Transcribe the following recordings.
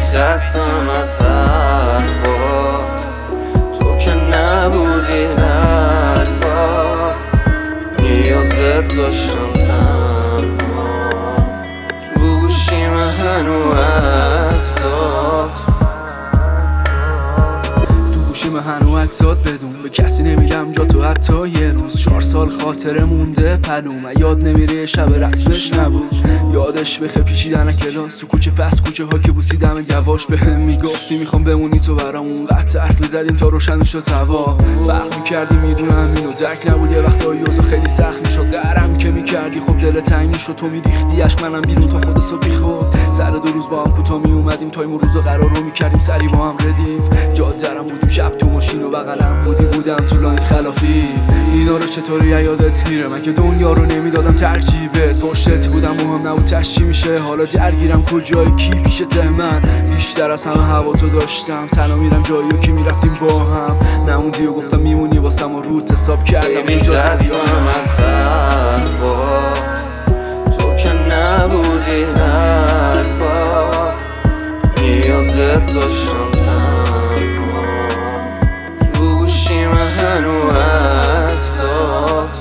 خستم از حرفا، تو که نبودی هر بار نیازت داشتم تنها. تو گوشیم هنو عکسات بدون به کسی نمیدم جا تو حتی یه روز. 4 سال خاطره مونده پلوم، یاد نمیره شب رسمش نبود. یادش بخه پیچیدن کلاس تو کوچه پس کوچه ها که بوسیدم یواش بهم میگفتی میخوام بمونی تو برام. اونقدر حرف میزدیم تا روشن میشد هوا. فرق میکردی میدونم اینو درک نبود یه وقتایی اوضاع خیلی سخت میشد. قهرم که میکردی خب دل تنگ میشد، تو میریختی عشق منم بیرون تا خود صبح خود. سر 2 روز با هم کوتاه میومدیم تایم و روزو قرار رو میکردیم سری با هم ردیف. جاده‌رم بودیم شب تو ماشین و بغلم بودم تو لاین خلافی. اینا رو چطوری یادت میره؟ من که دنیا رو نمیدادم ترکیبت. پشتت بودم مهم نبود تشچی میشه. حالا درگیرم کجای کی پیشته؟ من بیشتر از همه هوا تو داشتم. تنها میرم جایی که میرفتیم با هم. نموندی و گفتم میمونی واسم و روت حساب کردم خستم از حرفا، تو که نبودی هر بار نیازت داشتم تنها. تو گوشیم هنو عکسات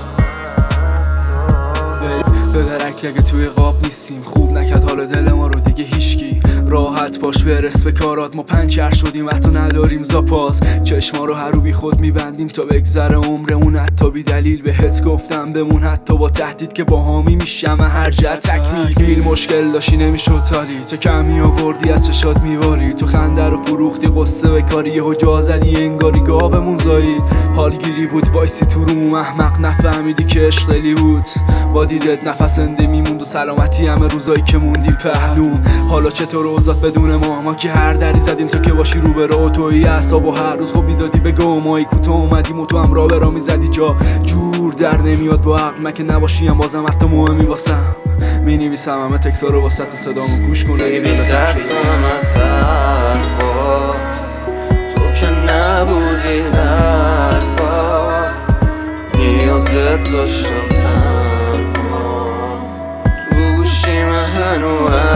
ببرک اگه توی قاب نیستیم. خوب نکرد حال دل ما رو دیگه هیچکی. راحت باش برس به کارات، ما پنچر شدیم حتی نداریم زاپاس. چشما رو هر رو بی خود میبندیم تا بگذره عمرمون. حتی بی دلیل بهت گفتم بمون، حتی با تهدید که با هامی میشم هر جهت تکمیل. مشکل داشتی نمیشد تالی، تو کمی آوردی از چشات میواری. تو خنده رو فروختی قصه به کاری، یهو جا زدی انگاری گاومون زایید. حالگیری بود وایسی تو روم احمق نفهمیدی که عشق دلی بود. با دیدت نفس زنده میموند و سلامتی همه روزایی که موندیم پهلوم. حالا چطور اوضاعت بدون ما که هر دری زدیم تو که باشی رو به راه. توی اعصاب و هر روز خوب بیدادی به گمایی کوتاه اومدیم و تو هم راه برا میزدی جا جور در نمیاد با عقل. من که نباشیم بازم حتی مهمی واسم مینویسم همه تکسا رو واسه تو صدامو گوش کن. خستم از حرفا، تو که نبودی هر بار نیازت داشتم تنها. تو گوشیم هنو